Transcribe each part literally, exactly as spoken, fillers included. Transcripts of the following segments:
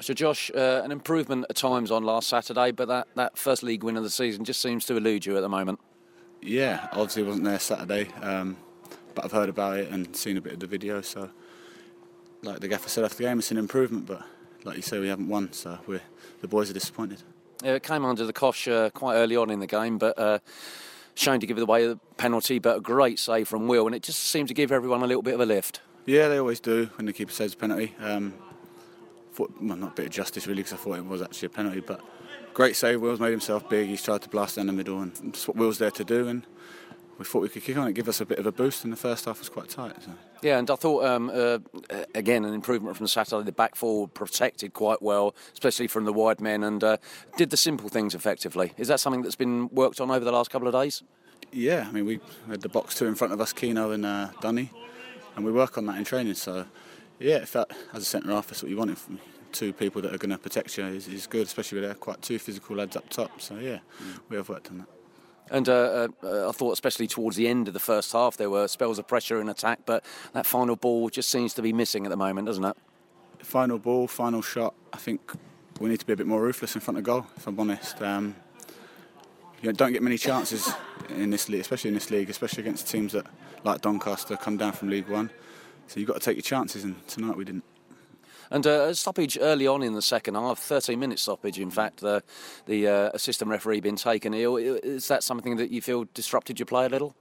So Josh, uh, an improvement at times on last Saturday, but that, that first league win of the season just seems to elude you at the moment. Yeah, obviously wasn't there Saturday, um, but I've heard about it and seen a bit of the video, so like the gaffer said after the game, it's an improvement, but like you say, we haven't won, so we're, the boys are disappointed. Yeah, it came under the cosh uh, quite early on in the game, but uh, shame to give it away the penalty, but a great save from Will, and it just seemed to give everyone a little bit of a lift. Yeah, they always do when the keeper saves a penalty. Um, thought, well, not a bit of justice really, because I thought it was actually a penalty, but great save. Will's made himself big. He's tried to blast down the middle, and that's what Will's there to do. And we thought we could kick on. It give us a bit of a boost, and the first half was quite tight. So. Yeah, and I thought um, uh, again an improvement from Saturday. The back four protected quite well, especially from the wide men, and uh, did the simple things effectively. Is that something that's been worked on over the last couple of days? Yeah, I mean we had the box two in front of us, Keno and uh, Dunny, and we work on that in training. So yeah, it felt as a centre half, that's what you wanted. From two people that are going to protect you is, is good, especially with they're quite two physical lads up top. So yeah, mm. we have worked on that. And uh, uh, I thought especially towards the end of the first half there were spells of pressure and attack, but that final ball just seems to be missing at the moment, doesn't it? Final ball, final shot, I think we need to be a bit more ruthless in front of goal, if I'm honest. Um, you know, don't get many chances in this league, especially in this league, especially against teams that, like Doncaster, come down from League One. So you've got to take your chances, and tonight we didn't. And uh, a stoppage early on in the second half, thirteen minute stoppage in fact, the, the uh, assistant referee been taken ill. Is that something that you feel disrupted your play a little?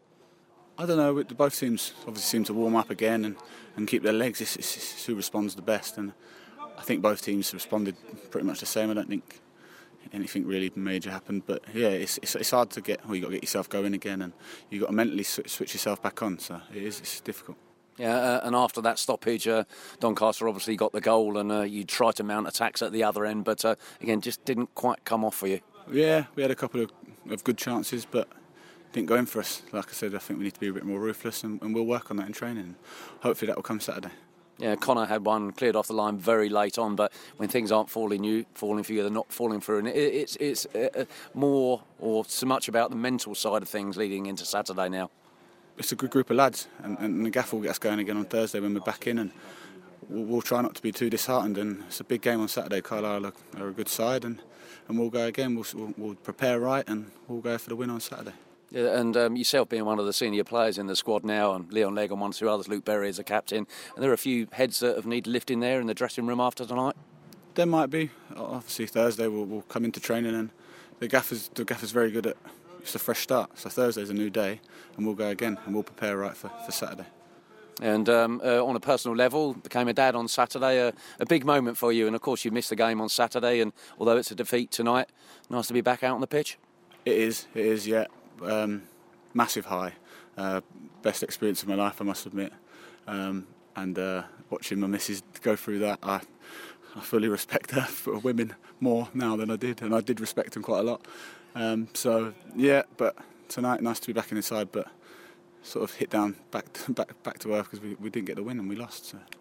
I don't know, both teams obviously seem to warm up again and, and keep their legs. It's, it's, it's who responds the best, and I think both teams responded pretty much the same. I don't think anything really major happened, but yeah, it's it's, it's hard to get, well, you've got to get yourself going again, and you've got to mentally switch, switch yourself back on, so it is it's difficult. Yeah, uh, and after that stoppage, uh, Doncaster obviously got the goal, and uh, you tried to mount attacks at the other end, but uh, again, just didn't quite come off for you. Yeah, we had a couple of, of good chances, but didn't go in for us. Like I said, I think we need to be a bit more ruthless, and, and we'll work on that in training. Hopefully that will come Saturday. Yeah, Connor had one cleared off the line very late on, but when things aren't falling you, falling for you, they're not falling through. And it, it's it's uh, more or so much about the mental side of things leading into Saturday now. It's a good group of lads, and, and the gaffer will get us going again on Thursday when we're back in, and we'll, we'll try not to be too disheartened. And it's a big game on Saturday. Carlisle are, are a good side, and, and we'll go again. We'll, we'll, we'll prepare right, and we'll go for the win on Saturday. Yeah, and um, yourself being one of the senior players in the squad now, and Leon Legg and one or two others, Luke Berry as a captain, and there are a few heads that have needed lifting there in the dressing room after tonight. There might be. Obviously Thursday we'll, we'll come into training, and the gaffer's the gaffer's very good at. It's a fresh start, so Thursday's a new day, and we'll go again, and we'll prepare right for, for Saturday. And um, uh, on a personal level, became a dad on Saturday, a, a big moment for you, and of course you missed the game on Saturday, and although it's a defeat tonight, nice to be back out on the pitch. It is, it is, yeah. Um, massive high, uh, best experience of my life, I must admit. Um, and uh, watching my missus go through that, I, I fully respect her for women more now than I did, and I did respect them quite a lot. Um, so yeah, but tonight nice to be back in the side, but sort of hit down back to, back back to earth because we, we didn't get the win and we lost. So.